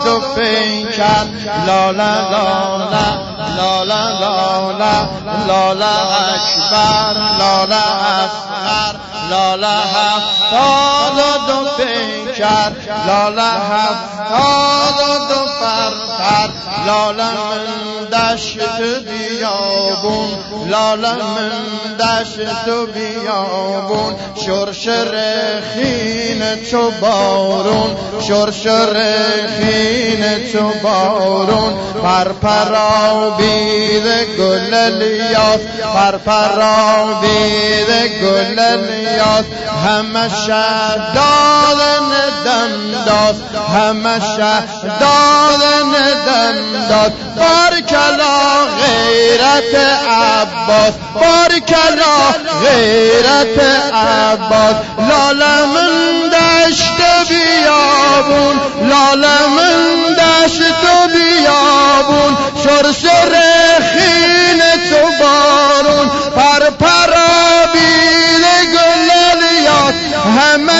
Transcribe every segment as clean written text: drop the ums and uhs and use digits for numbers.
دو پیکر لاله لاله لاله لاله لاله اکبر لاله اصغر لاله هفتاد و دو پیکر لاله هفتاد و دو پرپر لاله من دشت بیابون لاله من دشت بیابون شرشر خین چو بارون شرشر خین چو بارون پرپرآویز گل الیاس پرپرآویز گل الیاس همه شهداد ندم داد همه شهداد ندم داد بارکلا غیرت عباس بارکلا غیرت عباس لاله من دشت بیابون لاله من دشت بیابون شرشر خین تو بارون پرپرآویز گل الیاس همه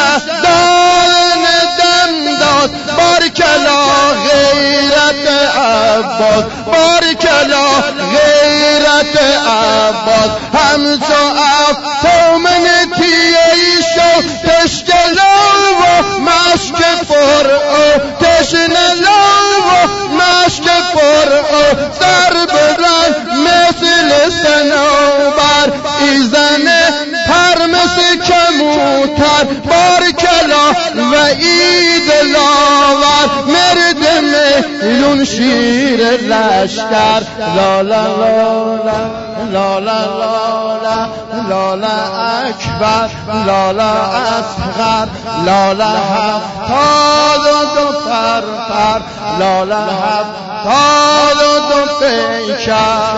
شهدان دم داد بارکلا غیرت عباس بارکلا غیرت عباس همچو افسومن تیشو تشکلو و مشک پر او تشنلو و مشک پر او سر بزن مثل سنوبر ایزن پرمس کموتر بارکلا و عید لاور مرد میلون شیر لشکر لاله لاله لاله لاله لاله اکبر لاله اصغر لاله هفتاد و دو پرپر لاله هفتاد و دو پیکر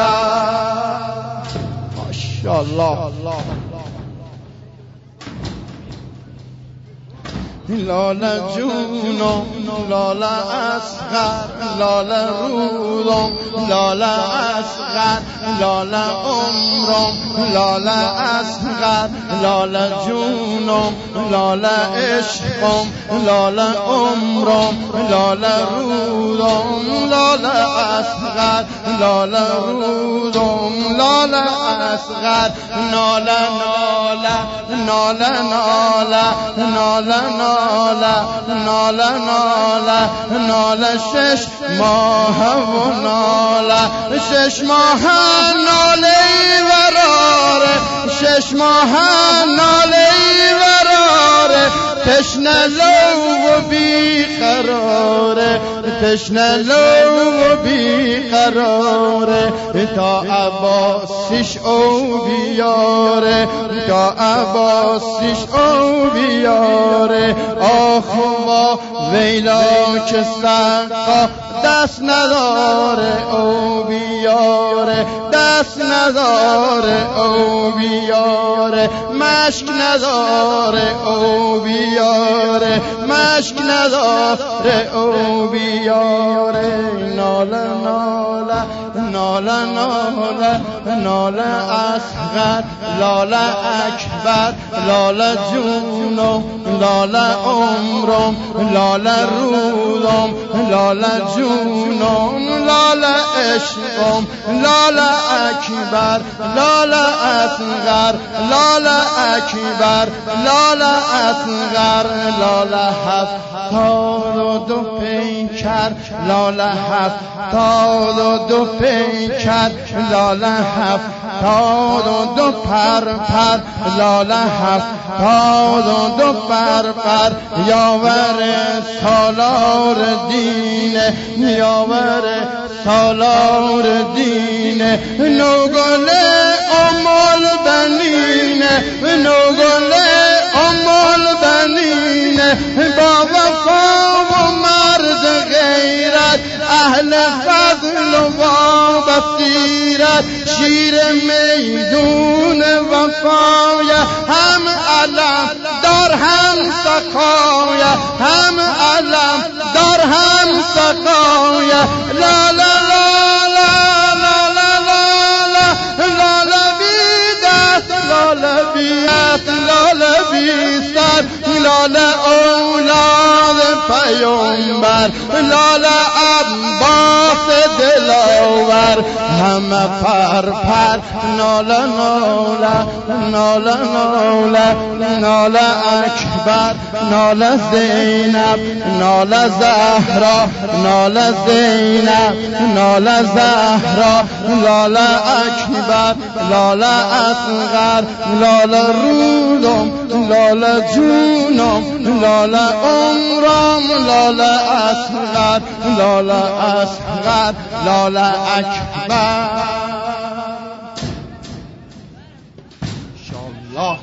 ماشاءالله لاله جونم لاله اصغر لاله رودم لاله اصغر لاله عمرم لاله اصغر لاله جونم لاله عشقم لاله عمرم لاله رودم لاله اصغر لاله رودم لاله اصغر ناله ناله ناله ناله ناله ناله ناله ناله ناله شش ماه و ناله شش ماه ناله وراره شش ماه ناله وراره تشنه لو و بی قراره تشنه لو و بی قراره تا عباسیش او بیاره تا عباسیش او بیاره آخوا ویلا که سقا دست نداره او بیاره دست نداره او بیاره مشک نداره او بیاره مشک نداره او بیاره ناله ناله ناله ناله ناله اصغر لاله اکبر لاله جونم لاله عمرم لاله رودم لاله جونم لاله عشقم لاله اکبر لاله اصغر لاله اکبر لاله اصغر لاله هفتاد و دو پیکر لاله هفتاد و دو پیکر لاله هفتاد و دو پرپر لاله هفتاد و دو پرپر یاور سالار دینه یاور سالار دینه نوگل ام البنینه نوگل ام البنینه با وفا و مرد غیرت اهل فضل و بصیرت شیر میدون وفایه هم علم دار هم سقایه هم علم دار هم سقایه لا لا لا لا لا لا لا لا لا بیدت لا لا بیدت لا لا بیدت لا لا اولاد پیامبر، لاله عباس دلاور، همه پر پر ناله ناله ناله ناله، ناله اکبر، ناله زینب، ناله زهرا، ناله زینب، ناله زهرا، لاله اکبر، لاله اصغر، لاله رودم، لاله جونم، لاله عمرم، لاله اصغر، لاله اصغر، لاله اکبر. انشاءالله.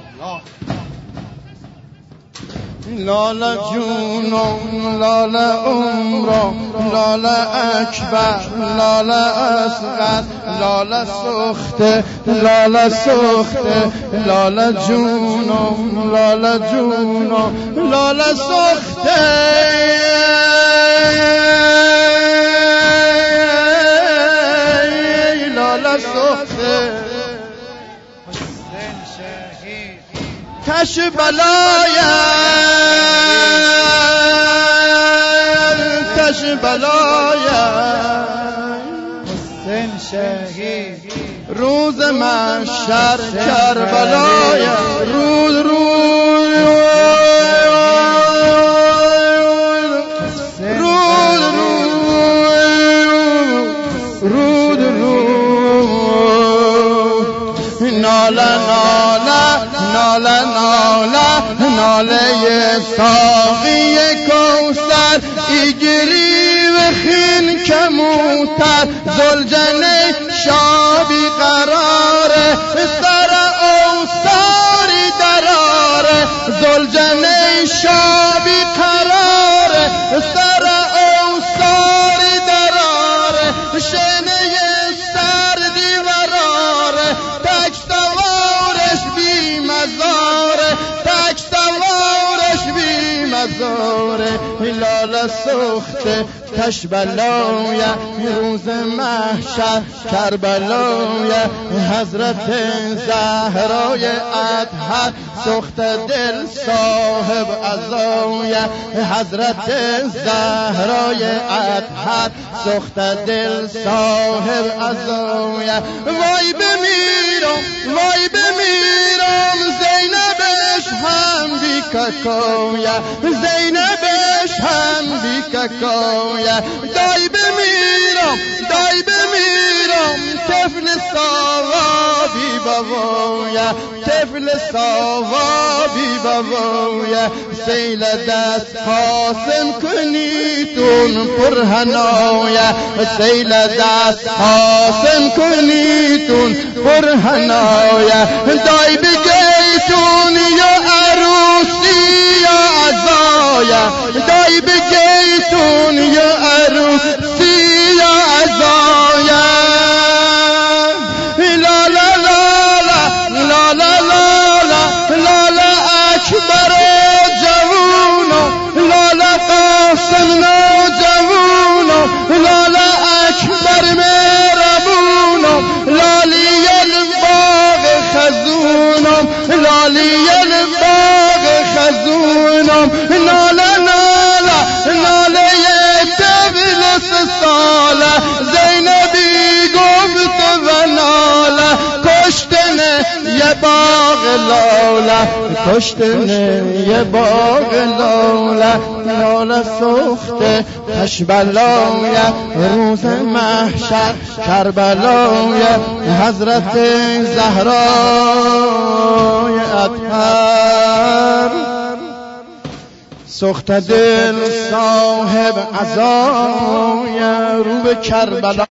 لاله جونم، لاله عمرم، لاله اکبر، لاله اصغر، لاله سخته، لاله سخته، لاله جونم، لاله جونم، لاله سخته، لاله سخته. کش بلایا کش بلایا حسین شهید روز محشر کربلایا روز ناله ناله ناله ناله ناله ساقی کوثر ایگری و خین کموتر زلجنه شابی قراره سر اوساری دراره زلجنه شابی قراره سر اوساری دراره شنه سردی وراره تک سوارش بی مزاره تک سوارش بی مزاره لاله سخته کش بلایا روز محشر کربلایا حضرت زهرای اطهر سخت دل صاحب عزایا حضرت زهرای اطهر سخت دل صاحب عزایا وای بمیرم وای بمیرم زینبش هم بی ککایا زینبش هم بی ککایا دای بمیرم طفل ساوا بی بابایا طفل ساوا بی بابایا سیل دست قاسم کنیتون پر هنایا سیل دست قاسم کنیتون پر هنایا دای بگیتون یا عروسی یا عزایا دای بگیتون یا عروسی یا عزایا لا لا لا لا لا لا لا لا اکبر جوونو لا لا قاسم جوونو لا لا اکبر مهربونو لالی الباغ خزونم لالی الباغ خزونم ناله ناله ناله طفل ساله زینبی گفت و ناله کشتنه یه باغ لاله کشتنه یه باغ لاله لاله سخته کش بلایا روز محشر کربلایا حضرت زهرای اطهر سخت دل صاحب عزایا رو به کربلا